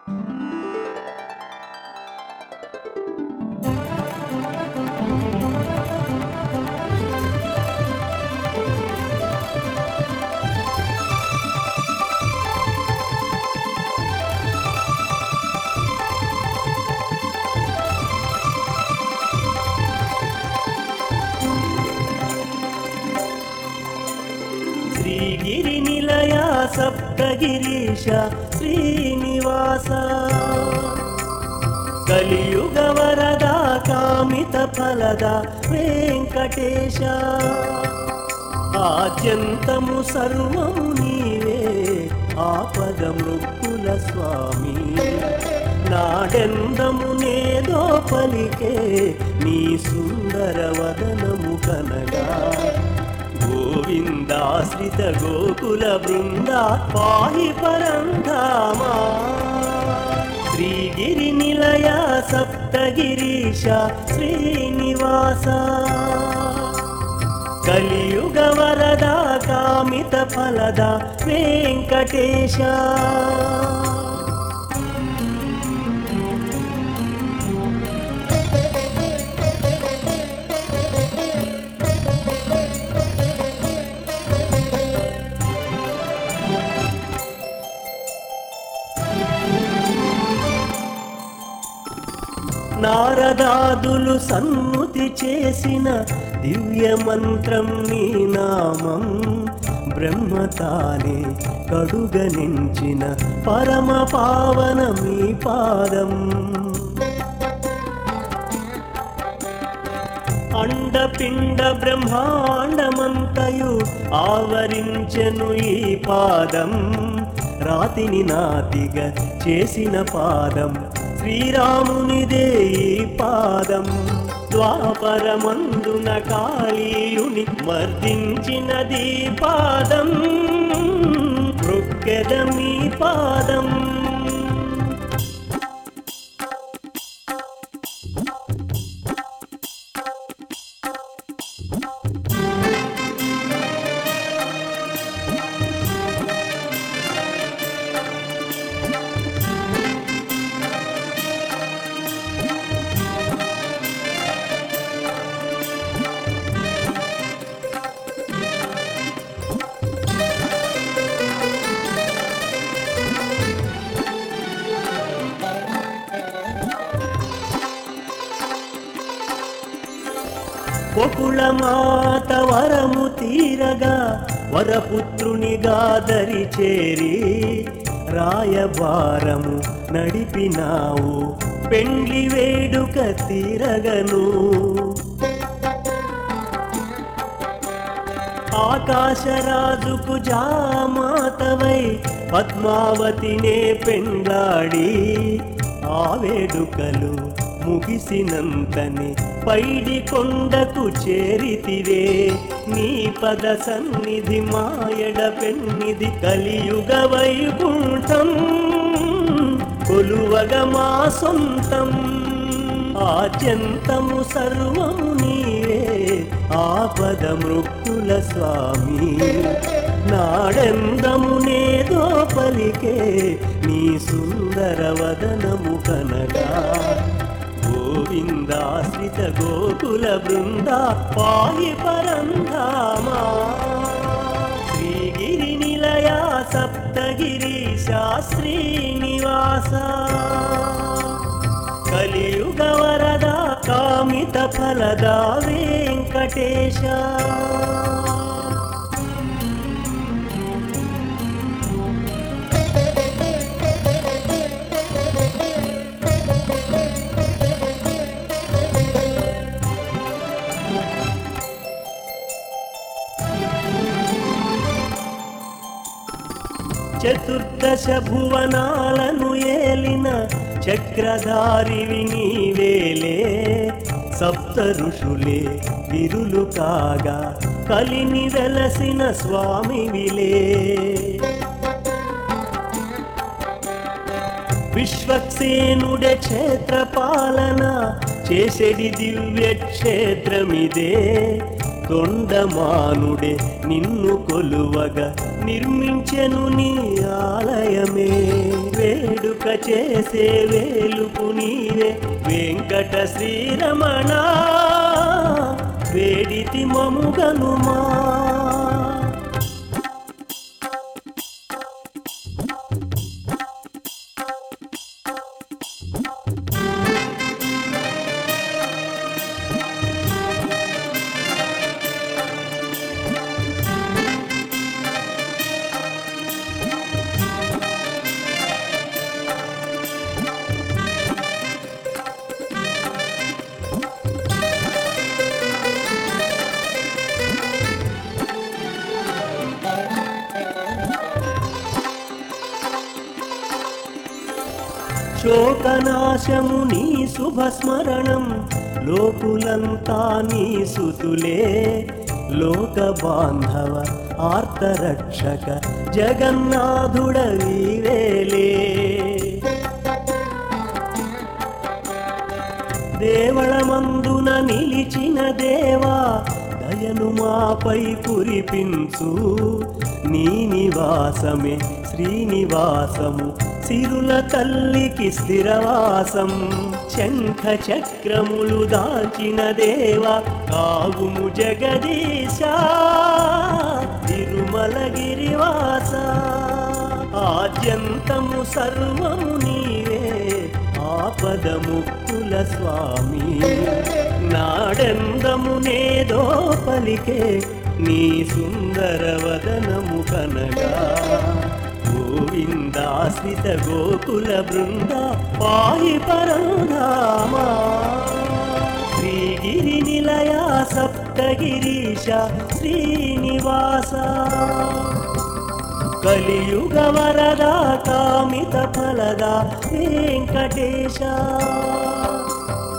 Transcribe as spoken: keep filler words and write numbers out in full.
శ్రీగిరి నిలయ సప్తగిరీశ శ్రీనివాస కలియుగ వరద కామిత ఫలద వెంకటేశ ఆద్యంతము సర్వము నీవే ఆపద మృక్కుల స్వామి నాడెందము నేదో పలికే నీ సుందర వదనము కనగా గోవిందాశ్రిత గోకుల బృంద పాహి పరంధామా శ్రీగిరి నిలయ సప్తగిరీశ శ్రీనివాస కలియుగ వరద కామిత ఫలద వెంకటేశ నారదాదులు సన్నుతి చేసిన దివ్య మంత్రం నీ నామం బ్రహ్మతానే కడుగనించిన పరమ పావన మీ పాదం అండపిండ బ్రహ్మాండమంతయు ఆవరించెను ఈ పాదం రాతిని నాతిగా చేసిన పాదం శ్రీరామునిదే ఈ పాదం ద్వాపరమందున కాళీయుని మర్దించినది పాదం మృక్కెదమీ పాదం గోకులమాత వరము తీరగా వరపుత్రునిగా దరి చేరి రాయబారము నడిపినావు పెండ్లి వేడుక తీరగను ఆకాశరాజుకు జామాతవై పద్మావతినే పెండ్లాడి ఆ వేడుకలు ముగిసినంతని పైడి కొండకు చేరితివే నీ పద సన్నిధి మాయడ పెన్నిధి కలియుగ వైకుంఠం కొలువగ మా సొంతం ఆద్యంతము సర్వము నీవే ఆపద మృక్కుల స్వామి నాడెందము నేదో పలికే నీ సుందర వదనము కనగా గోవిందాశ్రిత గోకుల బృంద పాహి పరంధామా శ్రీగిరి నిలయ సప్తగిరీశ శ్రీనివాస కలియుగ వరద కామిత ఫలద వెంకటేశ చతుర్దశ భువనాలను ఏలిన చక్రధారివి నీవేలే సప్త ఋషులే విరులు కాగా కలిని వెలసిన స్వామివిలే విశ్వక్సేనుడే క్షేత్రపాలన చేసేడి దివ్య క్షేత్రమిదే తొండమానుడే నిన్ను కొలువగా నిర్మించెను నీ ఆలయమే. వేడుక చేసే వేలుపు నీవే వెంకట శ్రీరమణ, వేడితి మముగనుమా. శోకనాశము నీ శుభస్మరణం, లోకులంతా నీ సుతులే. లోక బాంధవ ఆర్తరక్షక జగన్నాథుడవీవేలే. దేవళమందున నిలిచిన దేవా, దయను మాపై కురిపించు. నీ నివాసమే శ్రీనివాసము, సిరుల తల్లికి స్థిరవాసం. శంఖ చక్రములు దాచిన దేవా, కావుము జగదీశ తిరుమలగిరివాస. ఆద్యంతము సర్వము నీవే, ఆపద ముక్కుల స్వామి. నాడెందము నేదో పలికే నీ సుందర వదనము కనగా. గోవిందాశ్రిత గోకుల బృంద పాహి పరంధామా. శ్రీగిరి నిలయ సప్తగిరీశ శ్రీనివాస. కలియుగ వరదా కామిత ఫలదా వెంకటేశ.